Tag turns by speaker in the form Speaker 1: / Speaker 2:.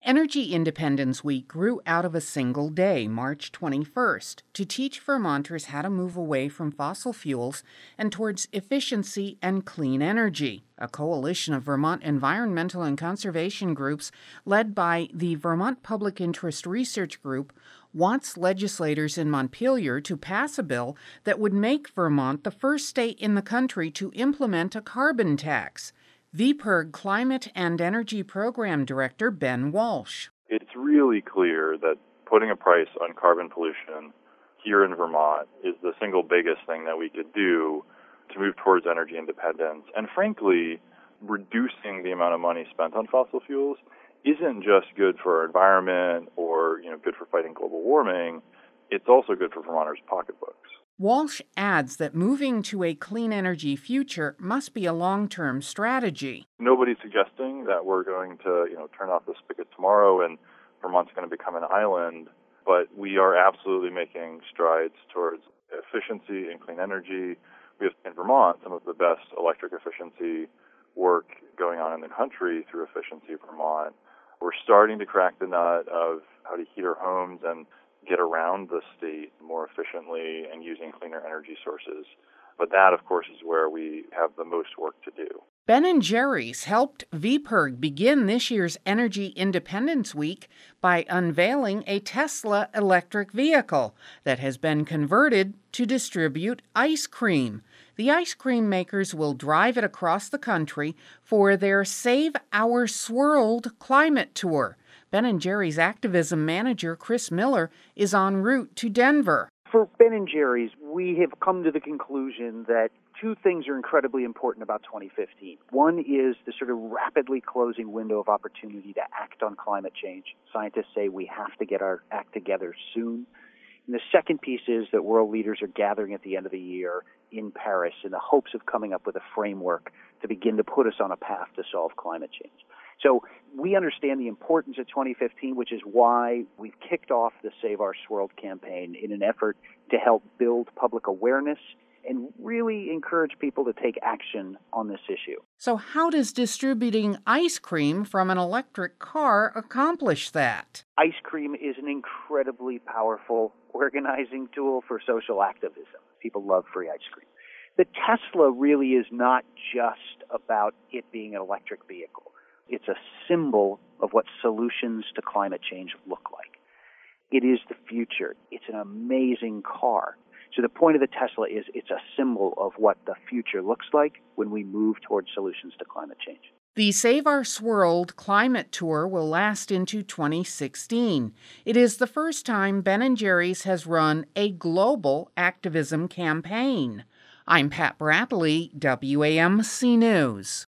Speaker 1: Energy Independence Week grew out of a single day, March 21st, to teach Vermonters how to move away from fossil fuels and towards efficiency and clean energy. A coalition of Vermont environmental and conservation groups, led by the Vermont Public Interest Research Group, wants legislators in Montpelier to pass a bill that would make Vermont the first state in the country to implement a carbon tax. VPIRG Climate and Energy Program Director Ben Walsh.
Speaker 2: It's really clear that putting a price on carbon pollution here in Vermont is the single biggest thing that we could do to move towards energy independence. And frankly, reducing the amount of money spent on fossil fuels isn't just good for our environment or, good for fighting global warming. It's also good for Vermonters' pocketbooks.
Speaker 1: Walsh adds that moving to a clean energy future must be a long-term strategy.
Speaker 2: Nobody's suggesting that we're going to, turn off the spigot tomorrow and Vermont's going to become an island, but we are absolutely making strides towards efficiency and clean energy. We have in Vermont some of the best electric efficiency work going on in the country through Efficiency Vermont. We're starting to crack the nut of how to heat our homes and get around the state more efficiently and using cleaner energy sources. But that, of course, is where we have the most work to do.
Speaker 1: Ben & Jerry's helped VPIRG begin this year's Energy Independence Week by unveiling a Tesla electric vehicle that has been converted to distribute ice cream. The ice cream makers will drive it across the country for their Save Our Swirled climate tour. Ben & Jerry's activism manager, Chris Miller, is en route to Denver.
Speaker 3: For Ben & Jerry's, we have come to the conclusion that two things are incredibly important about 2015. One is the sort of rapidly closing window of opportunity to act on climate change. Scientists say we have to get our act together soon. And the second piece is that world leaders are gathering at the end of the year in Paris in the hopes of coming up with a framework to begin to put us on a path to solve climate change. So we understand the importance of 2015, which is why we've kicked off the Save Our Swirled campaign in an effort to help build public awareness and really encourage people to take action on this issue.
Speaker 1: So how does distributing ice cream from an electric car accomplish that?
Speaker 3: Ice cream is an incredibly powerful organizing tool for social activism. People love free ice cream. The Tesla really is not just about it being an electric vehicle. It's a symbol of what solutions to climate change look like. It is the future. It's an amazing car. So the point of the Tesla is it's a symbol of what the future looks like when we move towards solutions to climate change.
Speaker 1: The Save Our Swirled climate tour will last into 2016. It is the first time Ben & Jerry's has run a global activism campaign. I'm Pat Bradley, WAMC News.